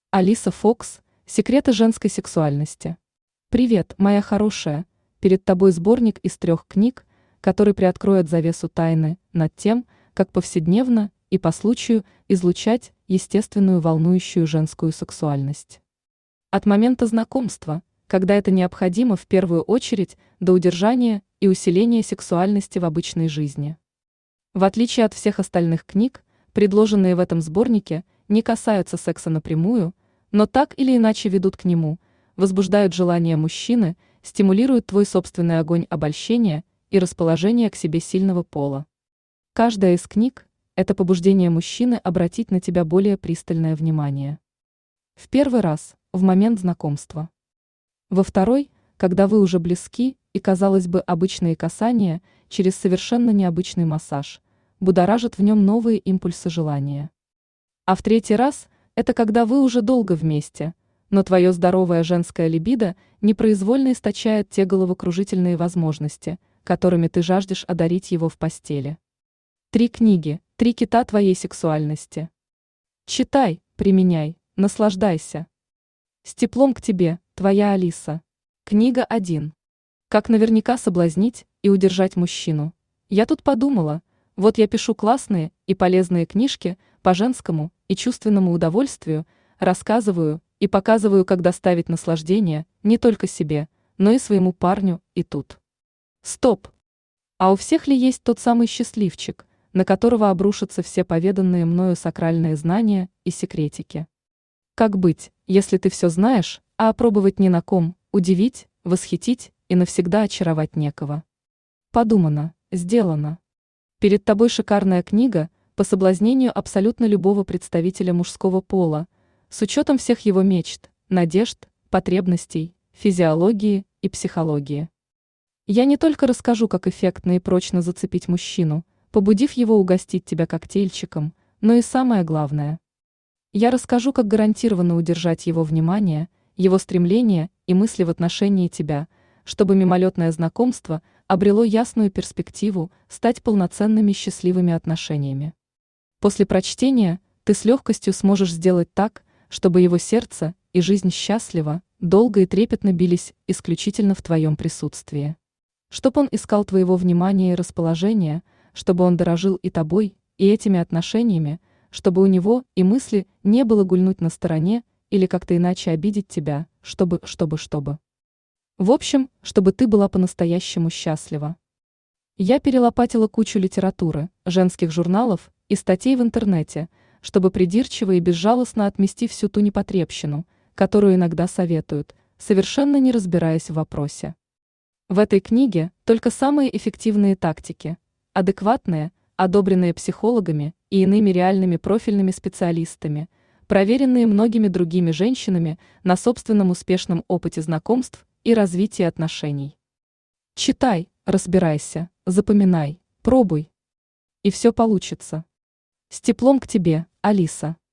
Алиса Фокс. Секреты женской сексуальности. Привет, моя хорошая. Перед тобой сборник из 3 книг, который приоткроет завесу тайны над тем, как повседневно и по случаю излучать естественную волнующую женскую сексуальность. От момента знакомства, когда это необходимо в первую очередь, до удержания и усиления сексуальности в обычной жизни. В отличие от всех остальных книг, предложенные в этом сборнике не касаются секса напрямую, но так или иначе ведут к нему, возбуждают желание мужчины, стимулируют твой собственный огонь обольщения и расположение к себе сильного пола. Каждая из книг – это побуждение мужчины обратить на тебя более пристальное внимание. В первый раз – в момент знакомства. Во второй – когда вы уже близки, и, казалось бы, обычные касания через совершенно необычный массаж будоражат в нем новые импульсы желания. А в третий раз – это когда вы уже долго вместе, но твое здоровое женское либидо непроизвольно источает те головокружительные возможности, которыми ты жаждешь одарить его в постели. 3 книги, 3 кита твоей сексуальности. Читай, применяй, наслаждайся. С теплом к тебе, твоя Алиса. Книга 1. Как наверняка соблазнить и удержать мужчину. Я тут подумала, вот я пишу классные и полезные книжки по женскому и чувственному удовольствию, рассказываю и показываю, как доставить наслаждение не только себе, но и своему парню, и тут. Стоп! А у всех ли есть тот самый счастливчик, на которого обрушатся все поведанные мною сакральные знания и секретики? Как быть, если ты все знаешь, а опробовать ни на ком, удивить, восхитить и навсегда очаровать некого? Подумано, сделано. Перед тобой шикарная книга по соблазнению абсолютно любого представителя мужского пола, с учетом всех его мечт, надежд, потребностей, физиологии и психологии. Я не только расскажу, как эффектно и прочно зацепить мужчину, побудив его угостить тебя коктейльчиком, но и самое главное. Я расскажу, как гарантированно удержать его внимание, его стремления и мысли в отношении тебя, чтобы мимолетное знакомство обрело ясную перспективу стать полноценными счастливыми отношениями. После прочтения ты с легкостью сможешь сделать так, чтобы его сердце и жизнь счастливо, долго и трепетно бились исключительно в твоем присутствии. Чтоб он искал твоего внимания и расположения, чтобы он дорожил и тобой, и этими отношениями, чтобы у него и мысли не было гульнуть на стороне или как-то иначе обидеть тебя, чтобы. В общем, чтобы ты была по-настоящему счастлива. Я перелопатила кучу литературы, женских журналов и статей в интернете, чтобы придирчиво и безжалостно отмести всю ту непотребщину, которую иногда советуют, совершенно не разбираясь в вопросе. В этой книге только самые эффективные тактики, адекватные, одобренные психологами и иными реальными профильными специалистами, проверенные многими другими женщинами на собственном успешном опыте знакомств и развития отношений. Читай, разбирайся, запоминай, пробуй. И все получится. С теплом к тебе, Алиса.